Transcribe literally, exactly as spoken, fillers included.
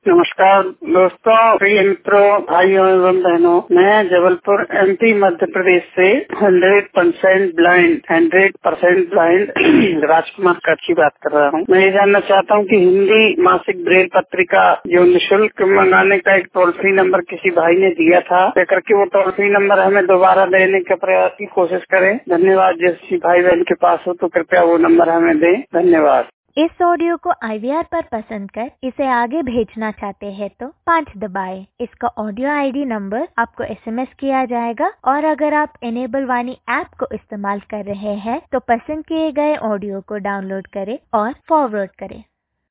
नमस्कार दोस्तों, प्रिय मित्रों, भाइयों एवं बहनों, मैं जबलपुर एमपी मध्य प्रदेश से hundred percent blind hundred percent blind Rajkumar Kachi बात कर रहा हूँ। मैं ये जानना चाहता हूँ कि हिंदी मासिक ब्रेल पत्रिका जो निःशुल्क मंगाने का एक टोल फ्री नंबर किसी भाई ने दिया था, करके वो टोल फ्री नंबर हमें दोबारा देने का प्रयास की कोशिश करें। धन्यवाद। जिस भाई बहन के पास हो तो कृपया वो नंबर हमें दें। धन्यवाद। इस ऑडियो को आई वी आर पर पसंद कर इसे आगे भेजना चाहते हैं तो पाँच दबाएं। इसका ऑडियो आई डी नंबर आपको एस एम एस किया जाएगा और अगर आप इनेबल वाणी ऐप को इस्तेमाल कर रहे हैं तो पसंद किए गए ऑडियो को डाउनलोड करें और फॉरवर्ड करें।